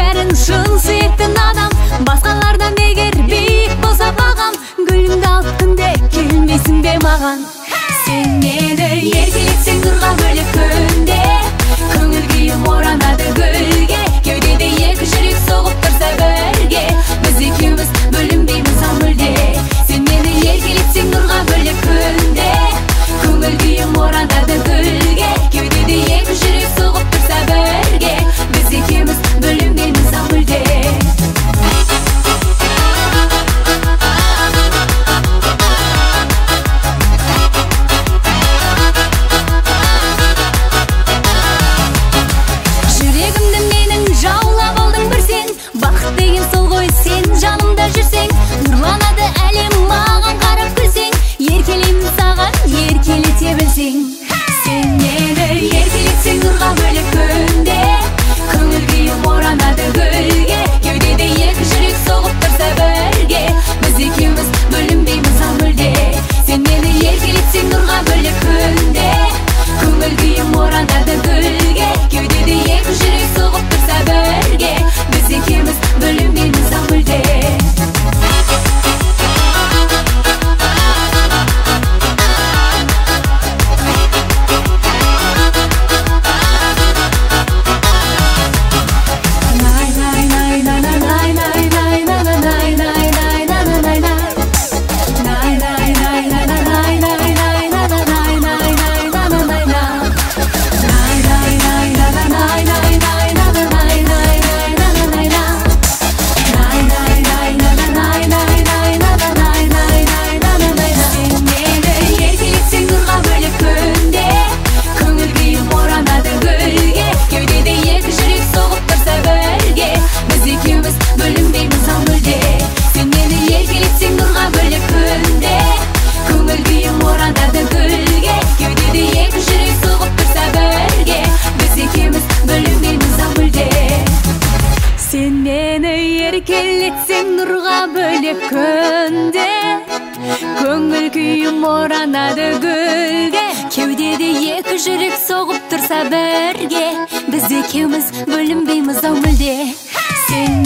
бәрін шын сүйетін адам. Басқалардан егер биік болса бағам, гүліңді алып күнде келмейсің бе маған? Сен мені еркелетсең нұрға бөлеп күнде, көңіл күйім оранады гүлге. Кеудеде екі жүрек соғып тұрса бірге, біз екеуміз бөлінбейміз ау мүлде. Сен мені еркелетсең нұрға бөлеп күнде, көңіл күйім оранады гүлге. Кеудеде екі жүрек соғып тұрса бірге, біз екеуміз бөлінбейміз ау мүлде. Жанымда жүрсең, нұрланады әлем маған қарап күлсең. Еркелеймін саған, еркелете білсең. Сен мені еркелетсең нұрға бөлеп күнде, көңіл күйім оранады гүлге. Кеудеде екі жүрек соғып тұрса бірге, біз екеуміз бөлінбейміз ау мүлде. Сен мені еркелетсең нұрға бөлеп күнде, көңіл күйім оранады гүлге. Кеудеде екі жүрек соғып тұрса бірге, біз екеуміз бөлінбейміз ау мүлде. Еркелетсең нұрға бөлеп күнде, көңіл күйім оранады гүлге. Кеудеде екі жүрек соғып тұрса бірге, біз екеуміз бөлінбейміз ау мүлде. Сен